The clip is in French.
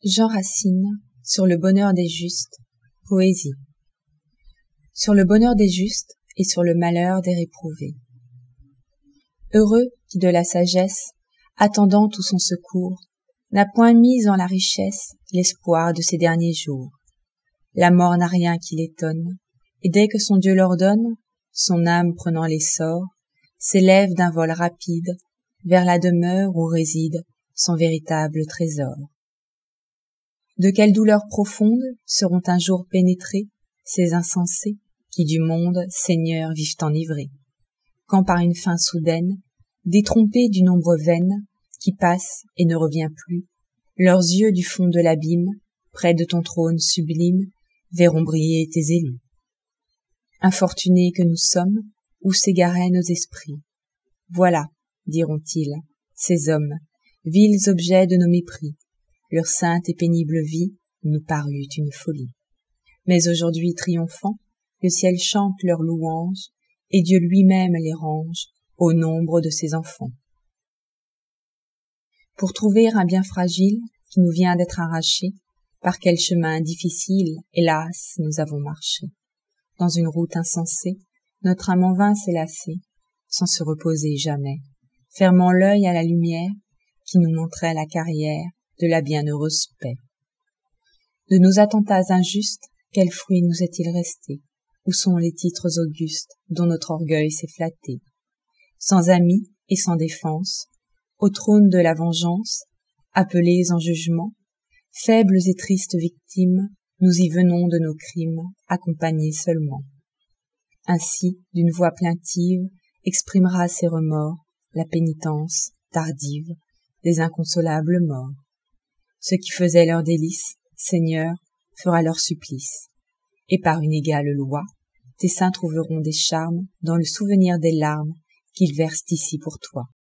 Jean Racine, sur le bonheur des justes, poésie. Sur le bonheur des justes et sur le malheur des réprouvés. Heureux qui de la sagesse, attendant tout son secours, n'a point mis en la richesse l'espoir de ses derniers jours. La mort n'a rien qui l'étonne, et dès que son Dieu l'ordonne, son âme prenant l'essor, s'élève d'un vol rapide vers la demeure où réside son véritable trésor. De quelle douleur profonde seront un jour pénétrés ces insensés qui du monde, seigneurs, vivent enivrés, quand par une fin soudaine, détrompés d'une ombre vaine qui passe et ne revient plus, leurs yeux du fond de l'abîme, près de ton trône sublime, verront briller tes élus. Infortunés que nous sommes, où s'égaraient nos esprits. Voilà, diront-ils, ces hommes, vils objets de nos mépris. Leur sainte et pénible vie nous parut une folie. Mais aujourd'hui triomphant, le ciel chante leurs louanges, et Dieu lui-même les range au nombre de ses enfants. Pour trouver un bien fragile qui nous vient d'être arraché, par quel chemin difficile, hélas, nous avons marché. Dans une route insensée, notre âme en vain s'est lassée, sans se reposer jamais, fermant l'œil à la lumière qui nous montrait la carrière de la bienheureuse paix. De nos attentats injustes, quel fruit nous est-il resté? Où sont les titres augustes dont notre orgueil s'est flatté? Sans amis et sans défense, au trône de la vengeance, appelés en jugement, faibles et tristes victimes, nous y venons de nos crimes, accompagnés seulement. Ainsi, d'une voix plaintive, exprimera ses remords, la pénitence, tardive, des inconsolables morts. Ce qui faisait leur délice, Seigneur, fera leur supplice. Et par une égale loi, tes saints trouveront des charmes dans le souvenir des larmes qu'ils versent ici pour toi.